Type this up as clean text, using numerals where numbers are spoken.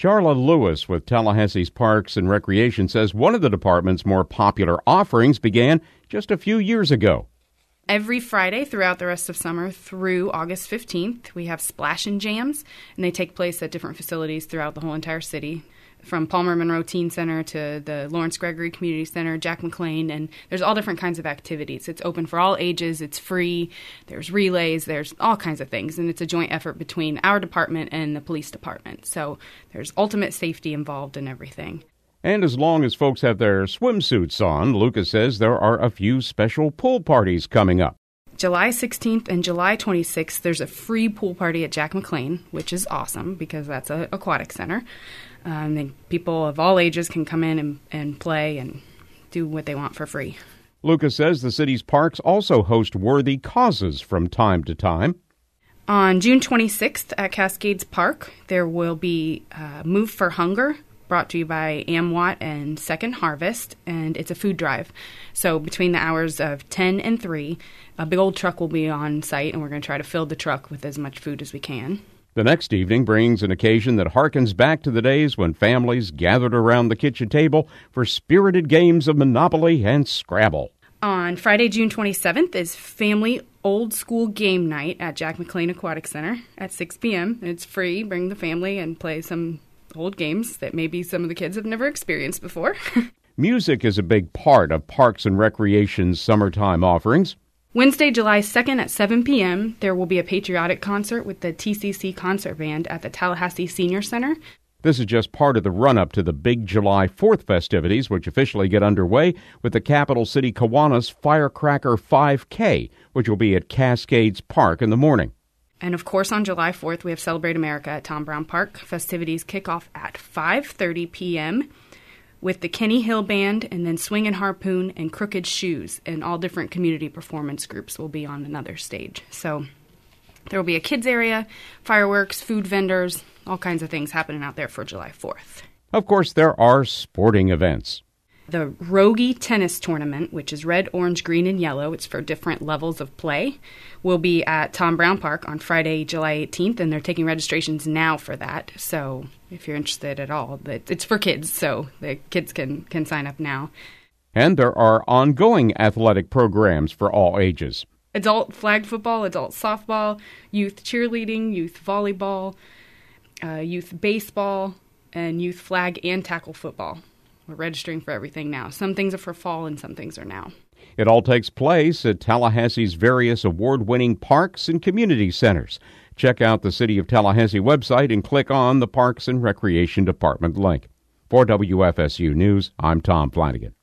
Charla Lewis with Tallahassee's Parks and Recreation says one of the department's more popular offerings began just a few years ago. Every Friday throughout the rest of summer through August 15th, we have Splash and Jams, and they take place at different facilities throughout the whole entire city, from Palmer Monroe Teen Center to the Lawrence Gregory Community Center, Jack McLean, and there's all different kinds of activities. It's open for all ages, it's free, there's relays, there's all kinds of things, and it's a joint effort between our department and the police department. So there's ultimate safety involved in everything. And as long as folks have their swimsuits on, Lucas says there are a few special pool parties coming up. July 16th and July 26th, there's a free pool party at Jack McLean, which is awesome because that's an aquatic center. And people of all ages can come in and play and do what they want for free. Lucas says the city's parks also host worthy causes from time to time. On June 26th at Cascades Park, there will be Move for Hunger, brought to you by AmWatt and Second Harvest, and it's a food drive. So between the hours of 10 and 3, a big old truck will be on site, and we're going to try to fill the truck with as much food as we can. The next evening brings an occasion that harkens back to the days when families gathered around the kitchen table for spirited games of Monopoly and Scrabble. On Friday, June 27th is Family Old School Game Night at Jack McLean Aquatic Center at 6 p.m. It's free. Bring the family and play some old games that maybe some of the kids have never experienced before. Music is a big part of Parks and Recreation's summertime offerings. Wednesday, July 2nd at 7 p.m., there will be a patriotic concert with the TCC Concert Band at the Tallahassee Senior Center. This is just part of the run-up to the big July 4th festivities, which officially get underway with the Capital City Kiwanis Firecracker 5K, which will be at Cascades Park in the morning. And of course, on July 4th, we have Celebrate America at Tom Brown Park. Festivities kick off at 5:30 p.m. with the Kenny Hill Band, and then Swing and Harpoon and Crooked Shoes, and all different community performance groups will be on another stage. So there will be a kids area, fireworks, food vendors, all kinds of things happening out there for July 4th. Of course, there are sporting events. The Rogie Tennis Tournament, which is red, orange, green, and yellow, it's for different levels of play, will be at Tom Brown Park on Friday, July 18th, and they're taking registrations now for that. So if you're interested at all, it's for kids, so the kids can sign up now. And there are ongoing athletic programs for all ages. Adult flag football, adult softball, youth cheerleading, youth volleyball, youth baseball, and youth flag and tackle football. We're registering for everything now. Some things are for fall and some things are now. It all takes place at Tallahassee's various award-winning parks and community centers. Check out the City of Tallahassee website and click on the Parks and Recreation Department link. For WFSU News, I'm Tom Flanagan.